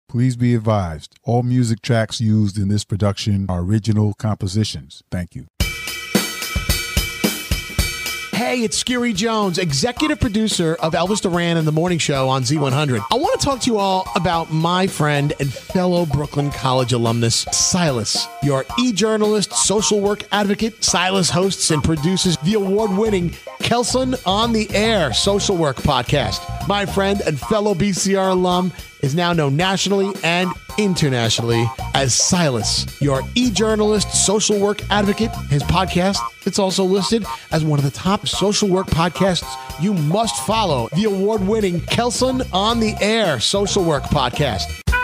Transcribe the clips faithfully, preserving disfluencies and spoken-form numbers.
Please be advised, all music tracks used in this production are original compositions. Thank you. Hey, it's Scary Jones, executive producer of Elvis Duran and the Morning Show on Z one hundred. I want to talk to you all about my friend and fellow Brooklyn College alumnus, Silas, your e-journalist, social work advocate. Silas hosts and produces the award-winning Kelson on the Air social work podcast. My friend and fellow B C R alum is now known nationally and internationally as Silas, your e-journalist, social work advocate. His podcast, it's also listed as one of the top social work podcasts you must follow. The award-winning Kelson on the Air social work podcast.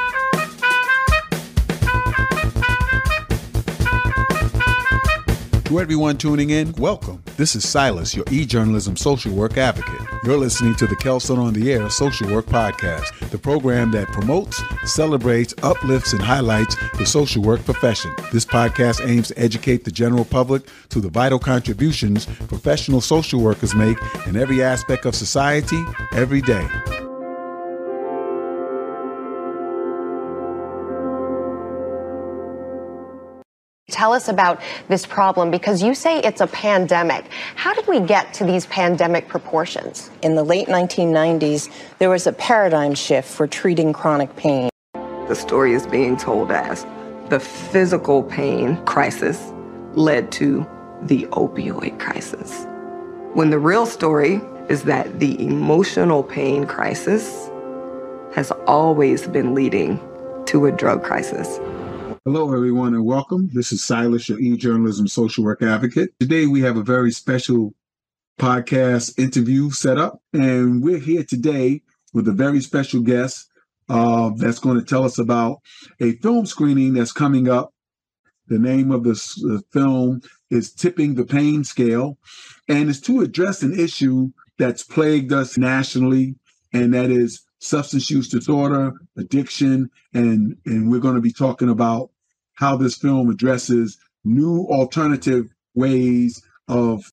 To everyone tuning in, welcome. This is Silas, your e-journalism social work advocate. You're listening to the Kelson on the Air social work podcast, the program that promotes, celebrates, uplifts, and highlights the social work profession. This podcast aims to educate the general public to the vital contributions professional social workers make in every aspect of society, every day. Tell us about this problem, because you say it's a pandemic. How did we get to these pandemic proportions? In the late nineteen nineties, there was a paradigm shift for treating chronic pain. The story is being told as the physical pain crisis led to the opioid crisis, when the real story is that the emotional pain crisis has always been leading to a drug crisis. Hello, everyone, and welcome. This is Silas, your e-journalism social work advocate. Today, we have a very special podcast interview set up, and we're here today with a very special guest uh, that's going to tell us about a film screening that's coming up. The name of the uh, film is Tipping the Pain Scale, and it's to address an issue that's plagued us nationally, and that is substance use disorder, addiction, and, and we're going to be talking about how this film addresses new alternative ways of